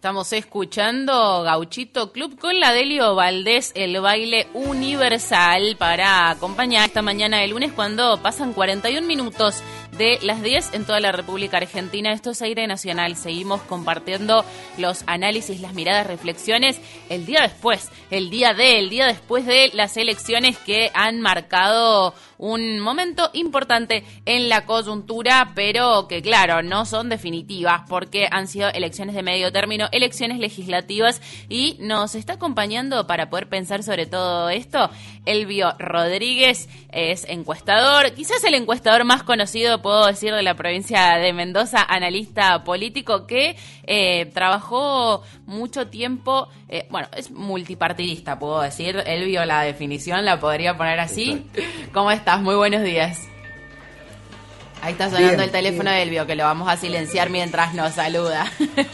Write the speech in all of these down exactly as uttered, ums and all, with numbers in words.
Estamos escuchando Gauchito Club con la Delio Valdés, el baile universal, para acompañar esta mañana de lunes cuando pasan cuarenta y un minutos de las diez en toda la República Argentina. Esto es Aire Nacional. Seguimos compartiendo los análisis, las miradas, reflexiones el día después, el día de, el día después de las elecciones que han marcado un momento importante en la coyuntura, pero que claro, no son definitivas porque han sido elecciones de medio término, elecciones legislativas, y nos está acompañando para poder pensar sobre todo esto Elvio Rodríguez. Es encuestador, quizás el encuestador más conocido, puedo decir, de la provincia de Mendoza, analista político que eh, trabajó mucho tiempo, eh, bueno, es multipartidista, puedo decir, Elvio, la definición la podría poner así. ¿Cómo estás? Muy buenos días. Ahí está sonando bien, el teléfono bien. de Elvio, que lo vamos a silenciar mientras nos saluda.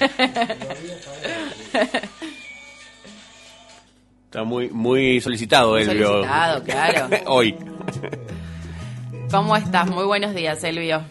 Está muy muy solicitado, muy Elvio. Solicitado, claro. Hoy. ¿Cómo estás? Muy buenos días, Elvio.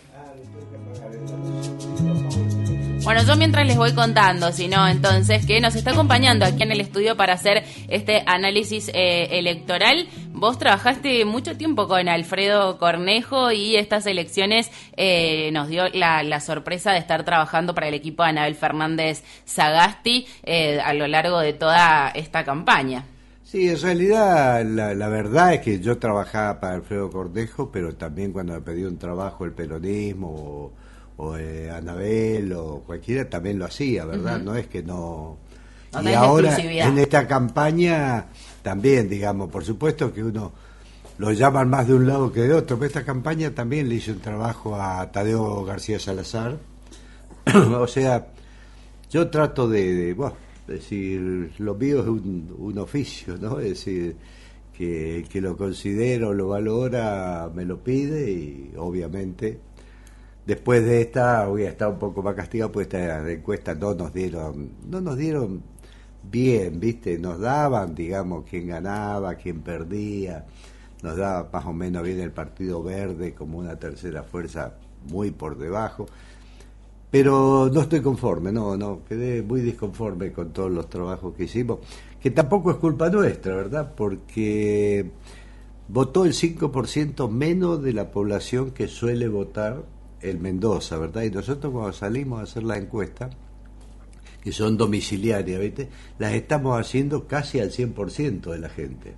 Bueno, yo mientras les voy contando, si no, entonces, que nos está acompañando aquí en el estudio para hacer este análisis eh, electoral. Vos trabajaste mucho tiempo con Alfredo Cornejo y estas elecciones eh, nos dio la, la sorpresa de estar trabajando para el equipo de Anabel Fernández Sagasti eh, a lo largo de toda esta campaña. Sí, en realidad la, la verdad es que yo trabajaba para Alfredo Cornejo, pero también cuando me pedía un trabajo el peronismo o, o eh, Anabel o cualquiera también lo hacía, ¿verdad? Uh-huh. No es que no... no y ahora en esta campaña también, digamos, por supuesto que uno lo llaman más de un lado que de otro, pero esta campaña también le hice un trabajo a Tadeo García Salazar. O sea, yo trato de... de bueno, es decir, lo mío es un, un oficio, ¿no? Es decir, que, que lo considero, lo valora, me lo pide y obviamente después de esta voy a estar un poco más castigado, pues esta encuesta no nos dieron, no nos dieron bien, ¿viste? Nos daban, digamos, quién ganaba, quién perdía, nos daba más o menos bien el Partido Verde como una tercera fuerza muy por debajo. Pero no estoy conforme, no, no, quedé muy disconforme con todos los trabajos que hicimos, que tampoco es culpa nuestra, ¿verdad? Porque votó el cinco por ciento menos de la población que suele votar en Mendoza, ¿verdad? Y nosotros cuando salimos a hacer la encuesta, que son domiciliarias, ¿viste? Las estamos haciendo casi al cien por ciento de la gente.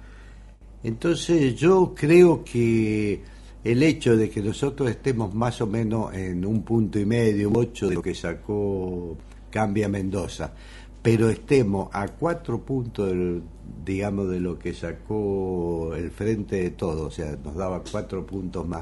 Entonces yo creo que el hecho de que nosotros estemos más o menos en un punto y medio, ocho de lo que sacó Cambia Mendoza, pero estemos a cuatro puntos, del, digamos, de lo que sacó el Frente de Todos, o sea, nos daba cuatro puntos más.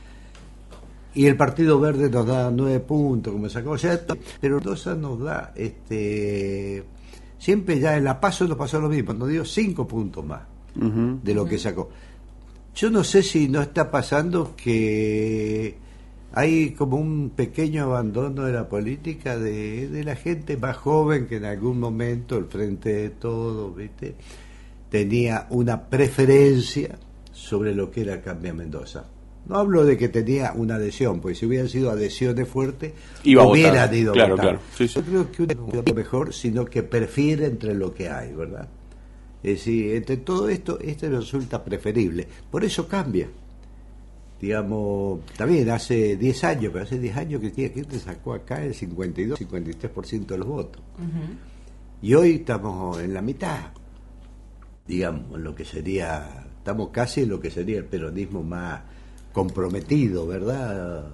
Y el Partido Verde nos da nueve puntos, como sacó, o sea, pero Mendoza nos da, este, siempre ya en la PASO nos pasó lo mismo, nos dio cinco puntos más uh-huh. de lo que sacó. Yo no sé si no está pasando que hay como un pequeño abandono de la política de, de la gente más joven que en algún momento el Frente de Todos, ¿viste? Tenía una preferencia sobre lo que era Cambia Mendoza. No hablo de que tenía una adhesión, porque si hubieran sido adhesiones fuertes, Iba hubieran a votar. ido a claro, votar. Claro. Sí, sí. Yo creo que uno es mejor, sino que prefiere entre lo que hay, ¿verdad? Es decir, entre todo esto, este resulta preferible. Por eso cambia. Digamos, también hace diez años, pero hace diez años que Cristina Kirchner sacó acá el cincuenta y dos, cincuenta y tres por ciento de los votos. Uh-huh. Y hoy estamos en la mitad, digamos, en lo que sería, estamos casi en lo que sería el peronismo más comprometido, ¿verdad?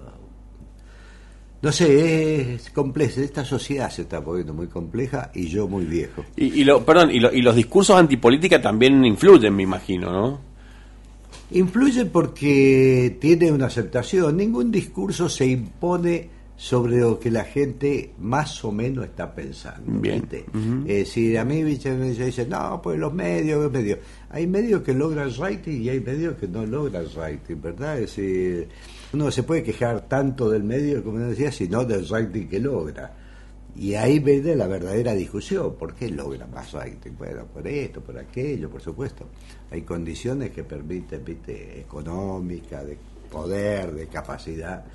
No sé, es compleja, esta sociedad se está poniendo muy compleja y yo muy viejo. Y, y lo, perdón, y, lo, y los discursos antipolítica también influyen, me imagino, ¿no? Influyen porque tiene una aceptación. Ningún discurso se impone sobre lo que la gente más o menos está pensando. Bien. Uh-huh. Es decir, a mí me dicen, no, pues los medios, los medios. Hay medios que logran rating y hay medios que no logran rating, ¿verdad? Es decir, uno se puede quejar tanto del medio, como decía, sino del rating que logra. Y ahí viene la verdadera discusión. ¿Por qué logra más rating? Bueno, por esto, por aquello, por supuesto. Hay condiciones que permiten, viste, económica, de poder, de capacidad.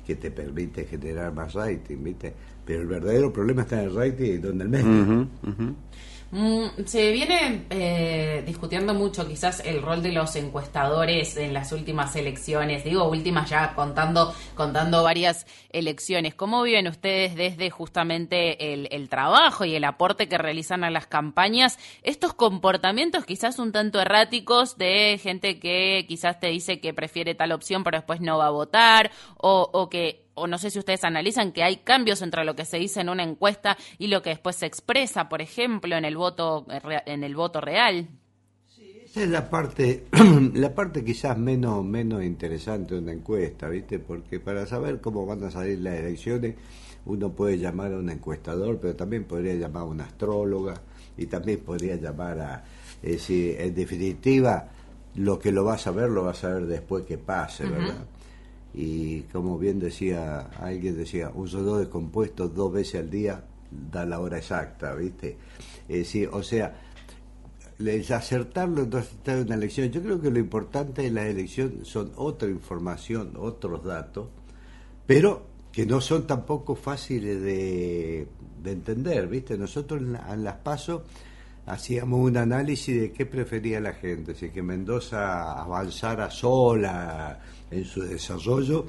que te permite generar más rating, ¿viste? Pero el verdadero problema está en el rating y no en el medio. Uh-huh, uh-huh. Mm, se viene eh, discutiendo mucho quizás el rol de los encuestadores en las últimas elecciones, digo últimas ya contando contando varias elecciones. ¿Cómo viven ustedes desde justamente el, el trabajo y el aporte que realizan a las campañas estos comportamientos quizás un tanto erráticos de gente que quizás te dice que prefiere tal opción pero después no va a votar o, o que o no sé si ustedes analizan que hay cambios entre lo que se dice en una encuesta y lo que después se expresa, por ejemplo, en el voto en el voto real? Sí, esa es la parte la parte quizás menos menos interesante de una encuesta, ¿viste? Porque para saber cómo van a salir las elecciones, uno puede llamar a un encuestador, pero también podría llamar a una astróloga y también podría llamar a, es decir, en definitiva, lo que lo va a saber lo va a saber después que pase, ¿verdad? Uh-huh. Y como bien decía, alguien decía, un solo de compuesto dos veces al día da la hora exacta, ¿viste? Es decir, o sea, el acertarlo entonces está en una elección. Yo creo que lo importante de la elección son otra información, otros datos, pero que no son tampoco fáciles de, de entender, ¿viste? Nosotros en, la, en las PASO hacíamos un análisis de qué prefería la gente, si que Mendoza avanzara sola en su desarrollo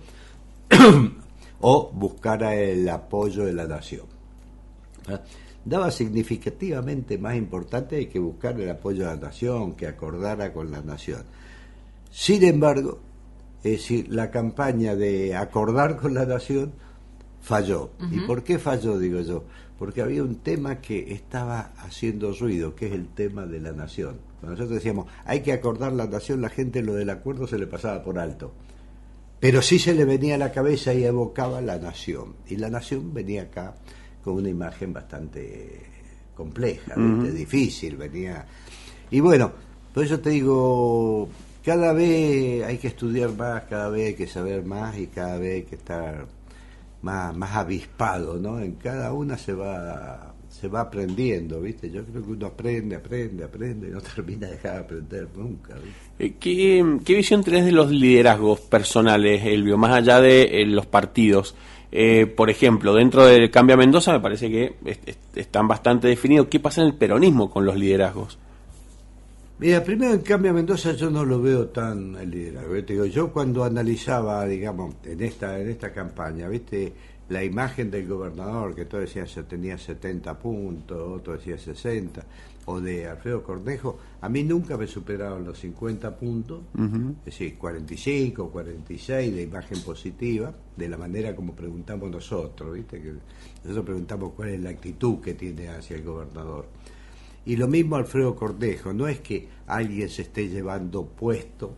o buscara el apoyo de la nación. ¿Ah? Daba significativamente más importante que buscar el apoyo de la nación, que acordara con la nación. Sin embargo, es decir, la campaña de acordar con la nación falló. Uh-huh. ¿Y por qué falló, digo yo? Porque había un tema que estaba haciendo ruido, que es el tema de la nación. Cuando nosotros decíamos, hay que acordar la nación, la gente lo del acuerdo se le pasaba por alto. Pero sí se le venía a la cabeza y evocaba la nación. Y la nación venía acá con una imagen bastante compleja, uh-huh. difícil, venía. Y bueno, por eso te digo, cada vez hay que estudiar más, cada vez hay que saber más y cada vez hay que estar más, más avispado, ¿no? En cada una se va se va aprendiendo, ¿viste? Yo creo que uno aprende, aprende, aprende y no termina de dejar de aprender nunca, ¿viste? ¿Qué, qué visión tenés de los liderazgos personales, Elvio, más allá de eh, los partidos? Eh, por ejemplo, dentro del Cambia Mendoza me parece que est- est- están bastante definidos. ¿Qué pasa en el peronismo con los liderazgos? Mira, primero en Cambia Mendoza yo no lo veo tan el liderazgo. Te digo, yo cuando analizaba, digamos, en esta en esta campaña, ¿viste? La imagen del gobernador, que todos decían que tenía setenta puntos, otro decía sesenta, o de Alfredo Cornejo, a mí nunca me superaron los cincuenta puntos, uh-huh. es decir, cuarenta y cinco, cuarenta y seis de imagen positiva, de la manera como preguntamos nosotros, ¿viste? Que nosotros preguntamos cuál es la actitud que tiene hacia el gobernador. Y lo mismo Alfredo Cornejo, no es que alguien se esté llevando puesto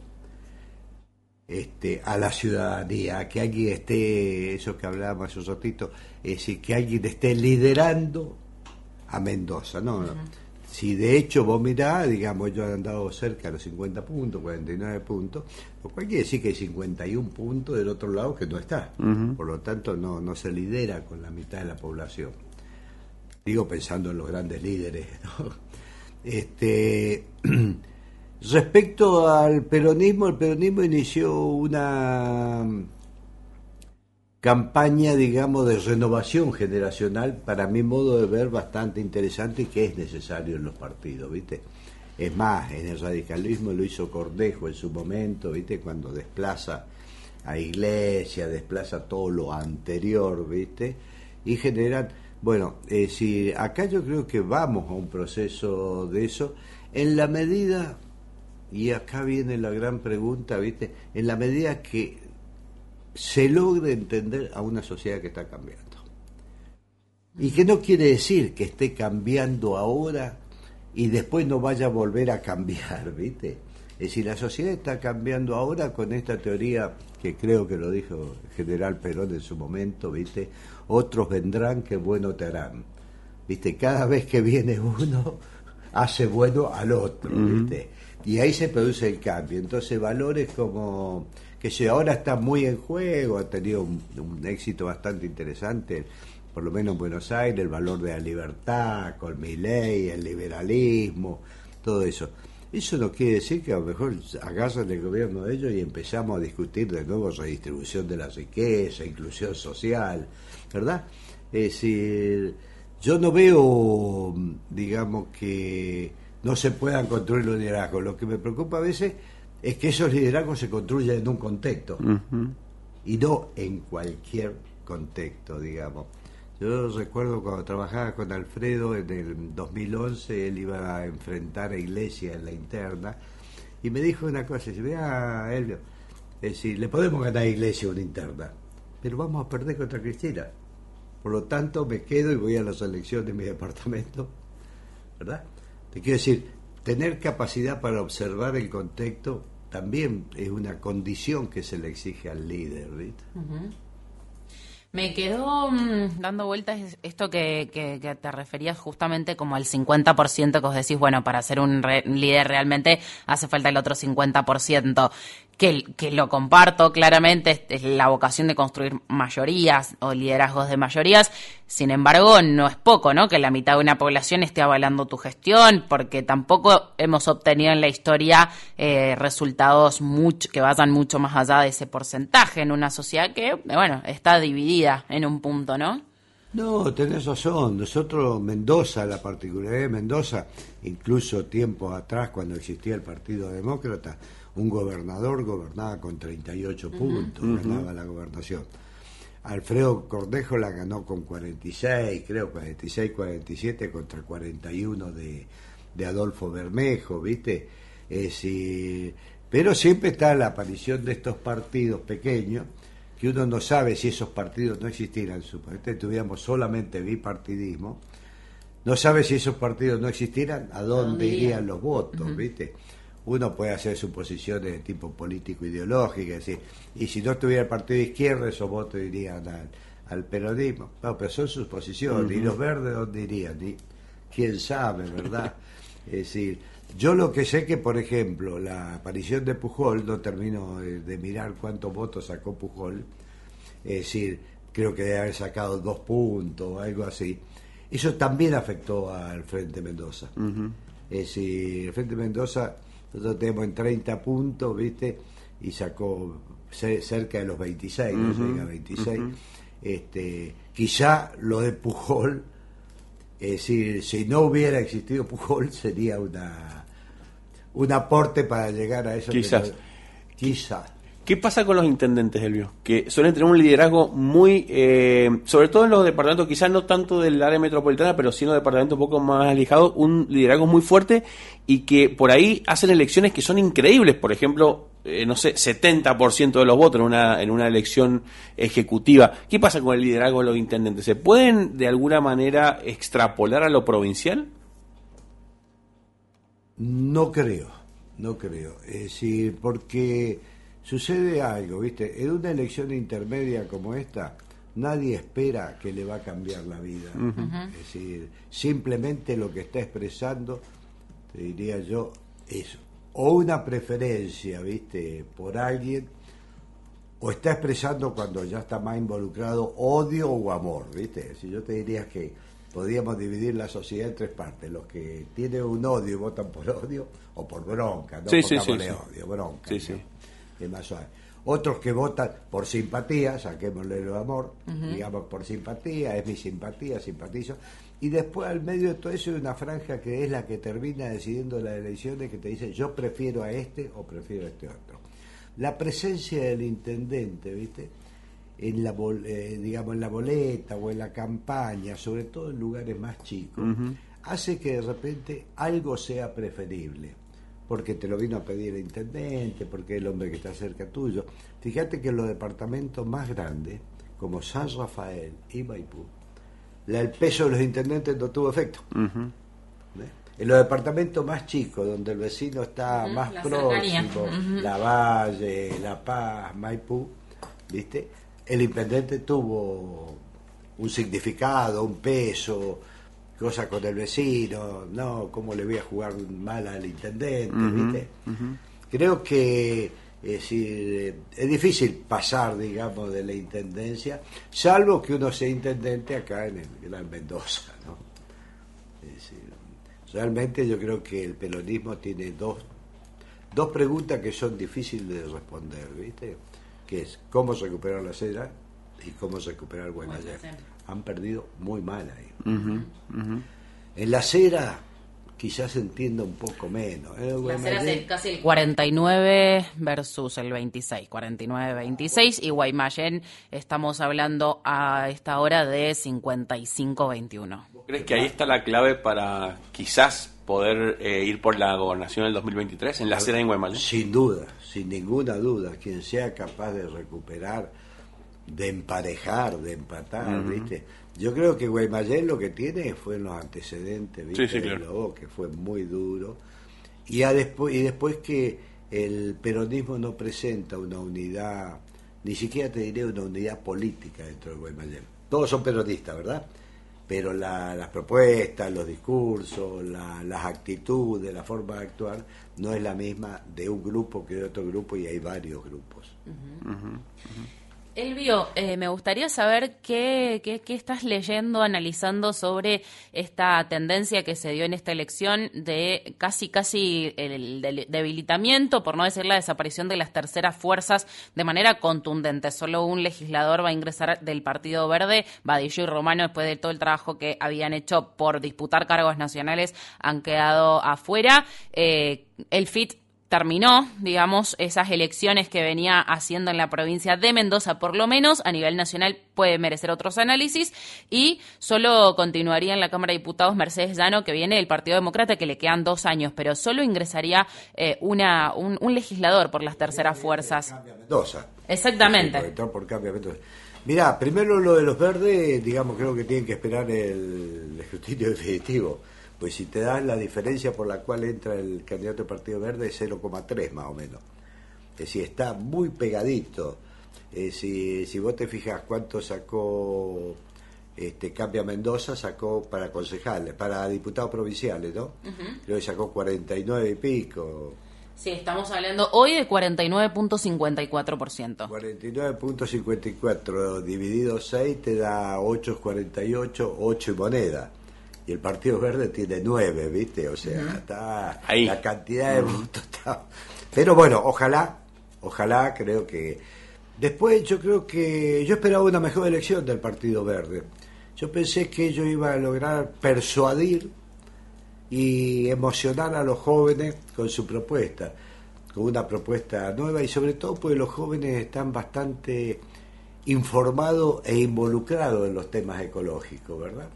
Este, a la ciudadanía, que alguien esté, eso que hablábamos hace un ratito, es decir, que alguien esté liderando a Mendoza, ¿no? Uh-huh. Si de hecho vos mirás, digamos, yo he andado cerca de los cincuenta puntos, cuarenta y nueve puntos, lo cual quiere decir que hay cincuenta y un puntos del otro lado que no está, uh-huh. Por lo tanto no, no se lidera con la mitad de la población. Digo pensando en los grandes líderes, ¿no? Este... Respecto al peronismo, el peronismo inició una campaña, digamos, de renovación generacional, para mi modo de ver, bastante interesante y que es necesario en los partidos, ¿viste? Es más, en el radicalismo lo hizo Cornejo en su momento, ¿viste? Cuando desplaza a Iglesia, desplaza todo lo anterior, ¿viste? Y generan, bueno, es decir, acá yo creo que vamos a un proceso de eso, en la medida... Y acá viene la gran pregunta, ¿viste? En la medida que se logre entender a una sociedad que está cambiando. Y que no quiere decir que esté cambiando ahora y después no vaya a volver a cambiar, ¿viste? Es decir, la sociedad está cambiando ahora con esta teoría que creo que lo dijo el general Perón en su momento, ¿viste? Otros vendrán que bueno te harán. ¿Viste? Cada vez que viene uno, hace bueno al otro, ¿viste? Uh-huh. Y ahí se produce el cambio. Entonces valores como que si ahora está muy en juego, ha tenido un, un éxito bastante interesante, por lo menos en Buenos Aires, el valor de la libertad, con Milei, el liberalismo, todo eso. Eso no quiere decir que a lo mejor agarran el gobierno de ellos y empezamos a discutir de nuevo redistribución de la riqueza, inclusión social, ¿verdad? Es decir, yo no veo, digamos, que no se puedan construir los liderazgos. Lo que me preocupa a veces es que esos liderazgos se construyan en un contexto, uh-huh, y no en cualquier contexto, digamos. Yo recuerdo cuando trabajaba con Alfredo en el dos mil once, él iba a enfrentar a Iglesias en la interna, y me dijo una cosa, dice, mira, Elvio, es decir, le podemos ganar a Iglesias una interna, pero vamos a perder contra Cristina. Por lo tanto, me quedo y voy a las elecciones de mi departamento, ¿verdad? Te quiero decir, tener capacidad para observar el contexto también es una condición que se le exige al líder, ¿viste? Uh-huh. Me quedó mmm, dando vueltas esto que, que, que te referías justamente como al cincuenta por ciento que vos decís, bueno, para ser un re- líder realmente hace falta el otro cincuenta por ciento. Que, que lo comparto claramente, es, es la vocación de construir mayorías o liderazgos de mayorías. Sin embargo, no es poco, ¿no? Que la mitad de una población esté avalando tu gestión, porque tampoco hemos obtenido en la historia eh, resultados mucho, que vayan mucho más allá de ese porcentaje en una sociedad que, bueno, está dividida en un punto, ¿no? No, tenés razón. Nosotros, Mendoza, la particularidad de Mendoza, incluso tiempos atrás, cuando existía el Partido Demócrata, un gobernador gobernaba con treinta y ocho uh-huh. puntos, uh-huh. ganaba la gobernación. Alfredo Cornejo la ganó con cuarenta y seis, creo, cuarenta y seis, cuarenta y siete contra cuarenta y uno de, de Adolfo Bermejo, ¿viste? Es decir, pero siempre está la aparición de estos partidos pequeños, que uno no sabe si esos partidos no existieran, suponete tuviéramos solamente bipartidismo, no sabe si esos partidos no existieran, a dónde irían los votos, uh-huh. ¿viste? Uno puede hacer suposiciones de tipo político-ideológico, es decir, y si no estuviera el partido de izquierda, esos votos irían al, al peronismo. No, pero son suposiciones. Uh-huh. ¿Y los verdes dónde irían? ¿Y quién sabe, verdad? Es decir, yo lo que sé que, por ejemplo, la aparición de Pujol, no termino de, de mirar cuántos votos sacó Pujol, es decir, creo que debe haber sacado dos puntos o algo así. Eso también afectó al Frente Mendoza. Uh-huh. Es decir, el Frente Mendoza... Nosotros tenemos en treinta puntos, ¿viste? Y sacó c- cerca de los veintiséis, uh-huh, no se diga veintiséis. Uh-huh. Este, quizá lo de Pujol, es decir, si no hubiera existido Pujol, sería una un aporte para llegar a eso. Quizás. Que, quizás. ¿Qué pasa con los intendentes, Elvio? Que suelen tener un liderazgo muy, eh, sobre todo en los departamentos, quizás no tanto del área metropolitana, pero sí en los departamentos un poco más alejados, un liderazgo muy fuerte y que por ahí hacen elecciones que son increíbles. Por ejemplo, eh, no sé, setenta por ciento de los votos en una, en una elección ejecutiva. ¿Qué pasa con el liderazgo de los intendentes? ¿Se pueden de alguna manera extrapolar a lo provincial? No creo, no creo. Es decir, porque... sucede algo, ¿viste? En una elección intermedia como esta, nadie espera que le va a cambiar la vida. Uh-huh. Es decir, simplemente lo que está expresando, te diría yo, es o una preferencia, ¿viste? Por alguien, o está expresando cuando ya está más involucrado odio o amor, ¿viste? Si yo te diría que podríamos dividir la sociedad en tres partes: los que tienen un odio y votan por odio, o por bronca, no sí, pongámosle sí, sí, odio, sí. bronca. Sí, ¿no? sí. Es más suave. Otros que votan por simpatía, saquémosle el amor, uh-huh. digamos por simpatía, es mi simpatía, simpatizo, y después al medio de todo eso hay una franja que es la que termina decidiendo las elecciones, que te dice yo prefiero a este o prefiero a este otro. La presencia del intendente, ¿viste? En la eh, digamos en la boleta o en la campaña, sobre todo en lugares más chicos, uh-huh. hace que de repente algo sea preferible. Porque te lo vino a pedir el intendente, porque es el hombre que está cerca tuyo. Fíjate que en los departamentos más grandes, como San Rafael y Maipú, la, el peso de los intendentes no tuvo efecto. Uh-huh. ¿Eh? En los departamentos más chicos, donde el vecino está uh-huh, más próximo, uh-huh. La Valle, La Paz, Maipú, ¿viste? El intendente tuvo un significado, un peso, cosa con el vecino, no, cómo le voy a jugar mal al intendente, uh-huh, ¿viste? Uh-huh. Creo que es decir, es difícil pasar, digamos, de la intendencia, salvo que uno sea intendente acá en el Gran Mendoza, ¿no? Es decir, Realmente yo creo que el peronismo tiene dos, dos preguntas que son difíciles de responder, ¿viste? Que es cómo recuperar la Cera y cómo recuperar Guaymallén. Han perdido muy mal ahí. Uh-huh, uh-huh. En la Cera quizás se entienda un poco menos. ¿eh? La Cera es casi el cuarenta y nueve versus el veintiséis, cuarenta y nueve veintiséis, y Guaymallén estamos hablando a esta hora de cincuenta y cinco veintiuno. ¿Vos crees que ahí está la clave para quizás poder eh, ir por la gobernación del dos mil veintitrés en la Cera y en Guaymallén? Sin duda, sin ninguna duda, quien sea capaz de recuperar, de emparejar, de empatar, uh-huh. ¿viste? Yo creo que Guaymallén lo que tiene fue los antecedentes, ¿viste? Sí, sí, claro. De Lobo, que fue muy duro. Y, a después, y después que el peronismo no presenta una unidad, ni siquiera te diré una unidad política dentro de Guaymallén. Todos son peronistas, ¿verdad? Pero la, las propuestas, los discursos, la, las actitudes, la forma de actuar, no es la misma de un grupo que de otro grupo, y hay varios grupos. Uh-huh. Uh-huh. Uh-huh. Elvio, eh, me gustaría saber qué, qué, qué estás leyendo, analizando sobre esta tendencia que se dio en esta elección de casi casi el, el debilitamiento, por no decir la desaparición de las terceras fuerzas de manera contundente. Solo un legislador va a ingresar del Partido Verde, Badillo y Romano, después de todo el trabajo que habían hecho por disputar cargos nacionales, han quedado afuera. Eh, el F I T terminó, digamos, esas elecciones que venía haciendo en la provincia de Mendoza, por lo menos a nivel nacional puede merecer otros análisis, y solo continuaría en la Cámara de Diputados Mercedes Llano, que viene del Partido Demócrata, que le quedan dos años, pero solo ingresaría eh, una un, un legislador por las terceras fuerzas. Mendoza. Exactamente. Sí, por, por cambio Mendoza. Mirá, primero lo de los verdes, digamos, creo que tienen que esperar el, el escrutinio definitivo. Pues si te das la diferencia por la cual entra el candidato del Partido Verde es cero coma tres más o menos. Es decir, está muy pegadito. Eh, si, si vos te fijas cuánto sacó este Cambia Mendoza, sacó para concejales, para diputados provinciales, ¿no? Uh-huh. Creo que sacó cuarenta y nueve y pico. Sí, estamos hablando hoy de cuarenta y nueve punto cincuenta y cuatro por ciento. cuarenta y nueve punto cincuenta y cuatro dividido seis te da ocho cuarenta y ocho, ocho y moneda. Y el Partido Verde tiene nueve, ¿viste? O sea, uh-huh. está ahí. La cantidad de votos está... Pero bueno, ojalá, ojalá, creo que... Después yo creo que... Yo esperaba una mejor elección del Partido Verde. Yo pensé que ellos iban a lograr persuadir y emocionar a los jóvenes con su propuesta, con una propuesta nueva, y sobre todo porque los jóvenes están bastante informados e involucrados en los temas ecológicos, ¿verdad?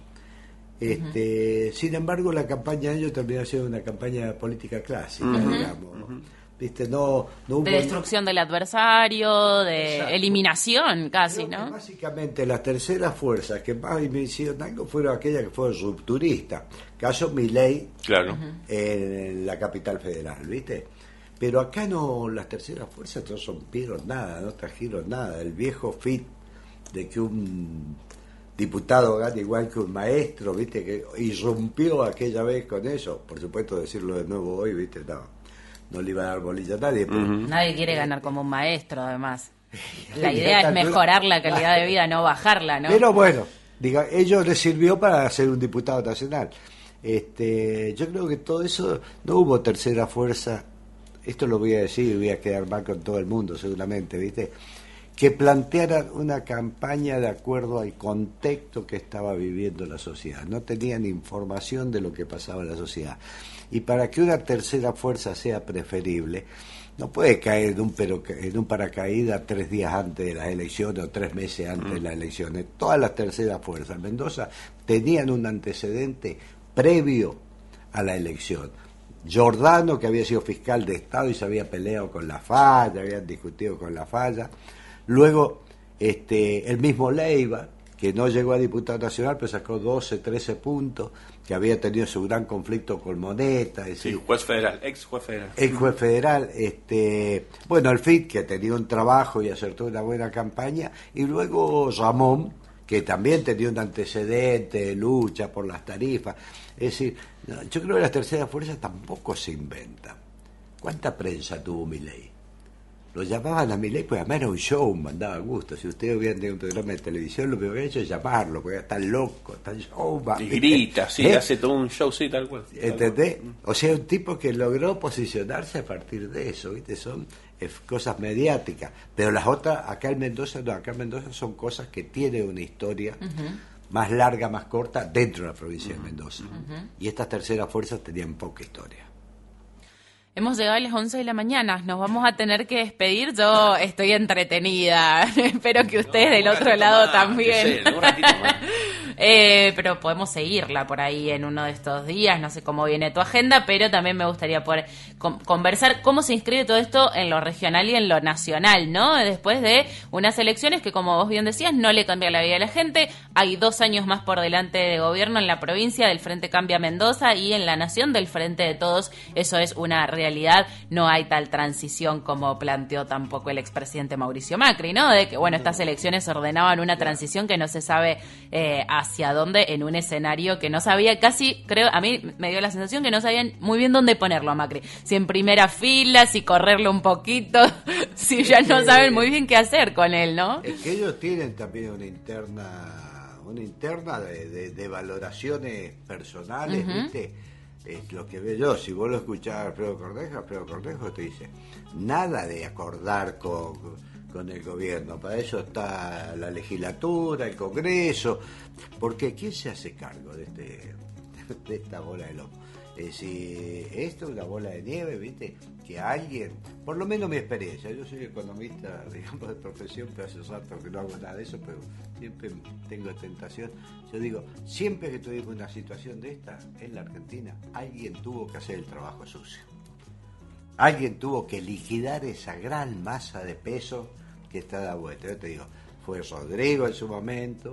Este, uh-huh. Sin embargo, la campaña de ellos terminó siendo una campaña política clásica, uh-huh. digamos. Uh-huh. ¿Viste? No, no hubo... De destrucción del adversario, de Exacto. eliminación casi, Creo ¿no? Básicamente las terceras fuerzas que más hicieron algo fueron aquellas que fueron rupturistas. Caso Milei, claro. en la capital federal, ¿viste? Pero acá no, las terceras fuerzas no rompieron nada, no trajeron nada. El viejo F I T de que un diputado gana igual que un maestro, ¿viste? Que irrumpió aquella vez con eso. Por supuesto, decirlo de nuevo hoy, ¿viste? No, no le iba a dar bolilla a nadie. Pero... Uh-huh. Nadie quiere ganar como un maestro, además. La idea es mejorar la calidad de vida, no bajarla, ¿no? Pero bueno, diga, ellos les sirvió para ser un diputado nacional. Este, yo creo que todo eso, no hubo tercera fuerza, esto lo voy a decir y voy a quedar mal con todo el mundo seguramente, ¿viste? Que plantearan una campaña de acuerdo al contexto que estaba viviendo la sociedad. No tenían información de lo que pasaba en la sociedad. Y para que una tercera fuerza sea preferible, no puede caer en un, pero, en un paracaídas tres días antes de las elecciones o tres meses antes mm. de las elecciones. Todas las terceras fuerzas en Mendoza tenían un antecedente previo a la elección. Giordano, que había sido fiscal de Estado y se había peleado con la falla, habían discutido con la falla. Luego, este, el mismo Leiva, que no llegó a diputado nacional, pero sacó doce, trece puntos, que había tenido su gran conflicto con Moneta. Es sí, decir, juez federal, ex juez federal. Ex juez federal, este, bueno, el F I T, que tenía un trabajo y acertó una buena campaña, y luego Ramón, que también tenía un antecedente de lucha por las tarifas. Es decir, no, yo creo que las terceras fuerzas tampoco se inventan. ¿Cuánta prensa tuvo Milei? lo llamaban a Milei, pues además era un show, mandaba gusto. Si ustedes hubieran tenido un programa de televisión, lo que hubiera hecho es llamarlo, porque está loco, está showman. Y grita, sí, ¿Eh? hace todo un show, sí, tal cual. ¿Entendés? O sea, un tipo que logró posicionarse a partir de eso, ¿viste? Son eh, cosas mediáticas. Pero las otras, acá en Mendoza, no, acá en Mendoza son cosas que tienen una historia uh-huh. más larga, más corta, dentro de la provincia uh-huh. de Mendoza. Uh-huh. Y estas terceras fuerzas tenían poca historia. Hemos llegado a las once de la mañana, nos vamos a tener que despedir, yo estoy entretenida, espero que ustedes del otro lado más, también. Sé, un ratito más. eh, pero podemos seguirla por ahí en uno de estos días, no sé cómo viene tu agenda, pero también me gustaría poder con- conversar cómo se inscribe todo esto en lo regional y en lo nacional, ¿no? Después de unas elecciones que, como vos bien decías, no le cambia la vida a la gente, hay dos años más por delante de gobierno en la provincia del Frente Cambia Mendoza y en la nación del Frente de Todos, eso es una realidad. No hay tal transición como planteó tampoco el expresidente Mauricio Macri, ¿no? De que, bueno, estas elecciones ordenaban una transición que no se sabe eh, hacia dónde en un escenario que no sabía casi, creo, a mí me dio la sensación que no sabían muy bien dónde ponerlo a Macri. Si en primera fila, si correrlo un poquito, si ya no saben muy bien qué hacer con él, ¿no? Es que ellos tienen también una interna, una interna de, de, de valoraciones personales, uh-huh. ¿viste? Es lo que veo yo. Si vos lo escuchás a Alfredo Cornejo, Alfredo Cornejo te dice nada de acordar con, con el gobierno, para eso está la legislatura, el Congreso, porque ¿quién se hace cargo de este de esta bola de lobo? Es decir, esto es una bola de nieve, ¿viste? Que alguien, por lo menos mi experiencia, yo soy economista, digamos, de profesión, pero hace rato que no hago nada de eso, pero siempre tengo tentación. Yo digo, siempre que tuvimos una situación de esta en la Argentina, alguien tuvo que hacer el trabajo sucio. Alguien tuvo que liquidar esa gran masa de peso que está de vuelta. Yo te digo, fue Rodrigo en su momento,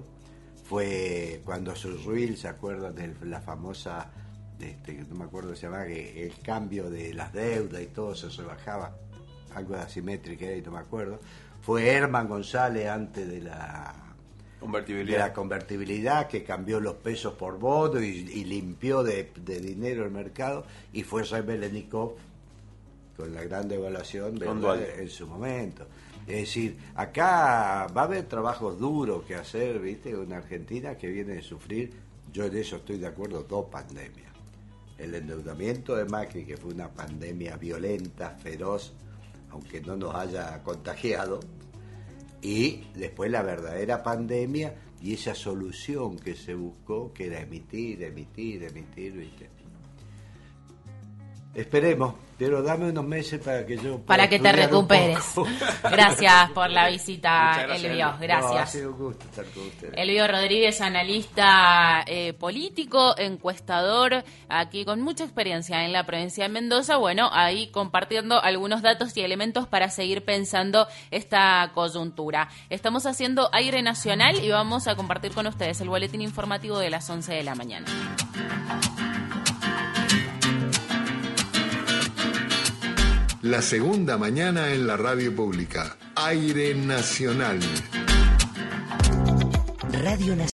fue cuando Surruil, ¿se acuerdan de la famosa... Este, no me acuerdo se llamaba, que el cambio de las deudas y todo eso se bajaba, algo de asimétrica y no me acuerdo, fue Herman González antes de la convertibilidad, de la convertibilidad que cambió los pesos por bono y, y limpió de, de dinero el mercado, y fue Rebelenikov con la gran devaluación en su momento. Es decir, acá va a haber trabajos duros que hacer, ¿viste? Una Argentina que viene de sufrir, yo en eso estoy de acuerdo, dos pandemias. El endeudamiento de Macri, que fue una pandemia violenta, feroz, aunque no nos haya contagiado, y después la verdadera pandemia y esa solución que se buscó, que era emitir, emitir, emitir, ¿viste? Esperemos, pero dame unos meses para que yo... Para que te recuperes. Gracias por la visita, gracias, Elvio. Gracias. No, ha sido un gusto estar con ustedes. Elvio Rodríguez, analista eh, político, encuestador, aquí con mucha experiencia en la provincia de Mendoza. Bueno, ahí compartiendo algunos datos y elementos para seguir pensando esta coyuntura. Estamos haciendo Aire Nacional y vamos a compartir con ustedes el boletín informativo de las once de la mañana. La segunda mañana en la radio pública. Aire Nacional. Radio Nacional.